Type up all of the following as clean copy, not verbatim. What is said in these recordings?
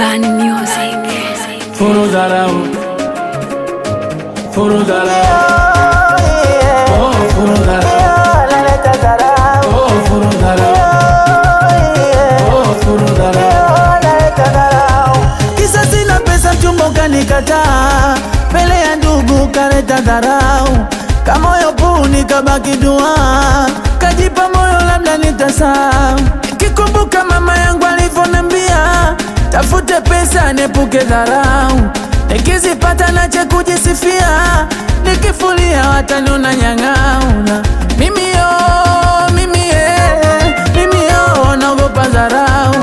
Bani Music. Furu dharau, furu dharau, oh furu dharau, oh furu dharau, oh furu dharau. Kisa sina pesa mchumba ukanikataa, mbele ya ndugu kaleta dharau. Kama moyo puni kabaki dua, kajipa moyo labda nitasahau. Nikikumbuka mama yangu alivyoniambia, tafute pesa niepuke dharau. Nikizipata nache kujisifia, nikifulia wataniona nyang'auna. Mimi naogopa dharau.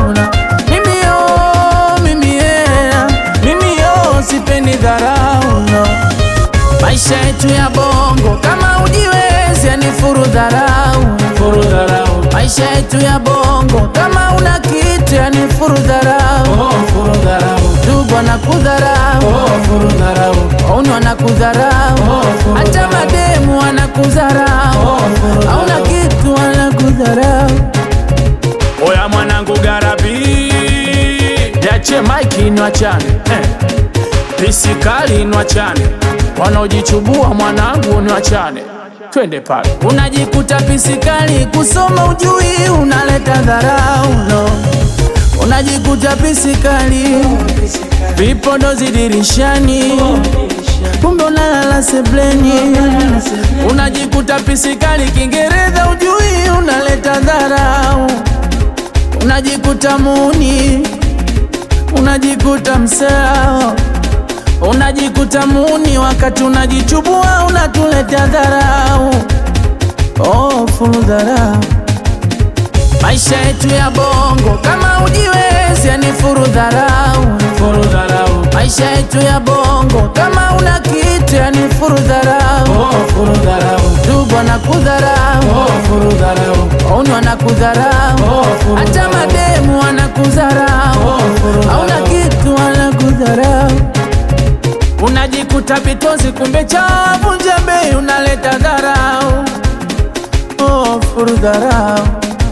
Mimi sipendi dharau. Maisha yetu ya bongo kama ujiwezi yani furu dharau. Furu dharau, Maisha yetu ya bongo kama una kitu yani furu dharau. oh furu dharau, Ndugu wanakudharau, oh furu dharau, wauni wanakudharau, hata mademu wanakudharau, hauna kitu wanakudharau. oya mwanangu garabi, yache maiki inwachane, pisikali inwachane, wanaojichubua mwanangu niwachane, twende pale. Unajikuta pisikali kusoma ujui, unaleta dharau no. Unajikuta pisikali vipodozi dirishani, kumbe unalala sebleni. Unajikuta pisikali Kiingereza ujui, unaleta dharau. Unajikuta muni, unajikuta msao, unajikuta muni wakati unajichubua, unatuleta dharau. Oh furu dharau. Maisha yetu ya bongo kama ujiwezi yani furu dharau. Furu dharau, Maisha yetu ya bongo kama una kitu yani furu dharau. oh furu dharau, Ndugu wanakudharau, oh furu dharau, wauni wanakudharau, hata mademu wanakudharau, hauna kitu wanakudharau. Unajikuta bitozi kumbe chavu njembe, unaleta dharau. Oh furu dharau.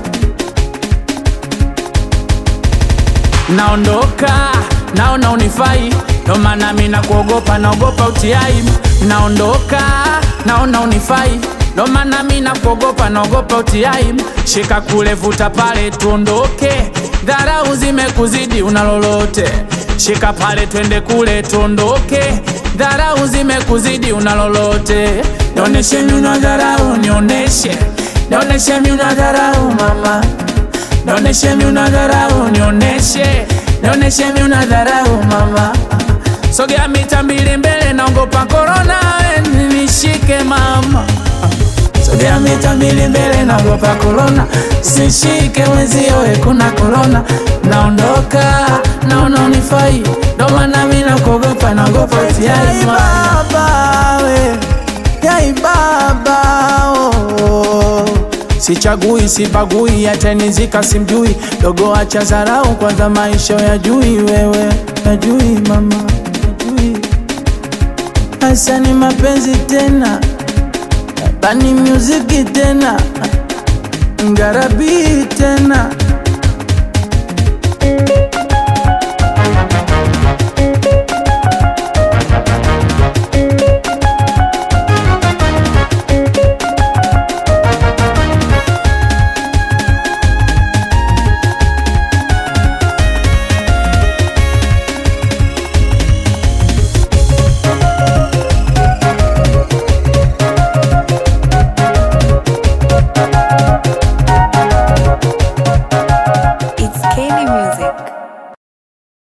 naondoka, naona unifai, ndo maana mimi nakuogopa, naogopa utiai. Naondoka, naona unifai, ndo maana mimi nakuogopa, naogopa utiai. Shika kule vuta pale tuondoke, dharau zimekuzidi una lolote. Shika pale twende kule tuondoke, dharau zimekuzidi una lolote. Nioneshe mimi una dharau, nioneshe mimi una dharau mama. Nioneshe mimi una dharau, nioneshe mimi una dharau mama. Sogea mita mbili mbele naogopa corona, nishike mama. Sogea mita mbili mbele naogopa corona, sishike wenzio kuna corona. Naondoka, naona unifai, ndo maana mimi nakuogopa, naogopa utiai baba we. Yai baba oh. Sichagui, sibagui, hata nizika simjui. Dogo acha dharau, kwanza maisha yajui wewe. Yajui mama, yajui. Hasa ni mapenzi tena, Bani Music tena, Ngarabi tena.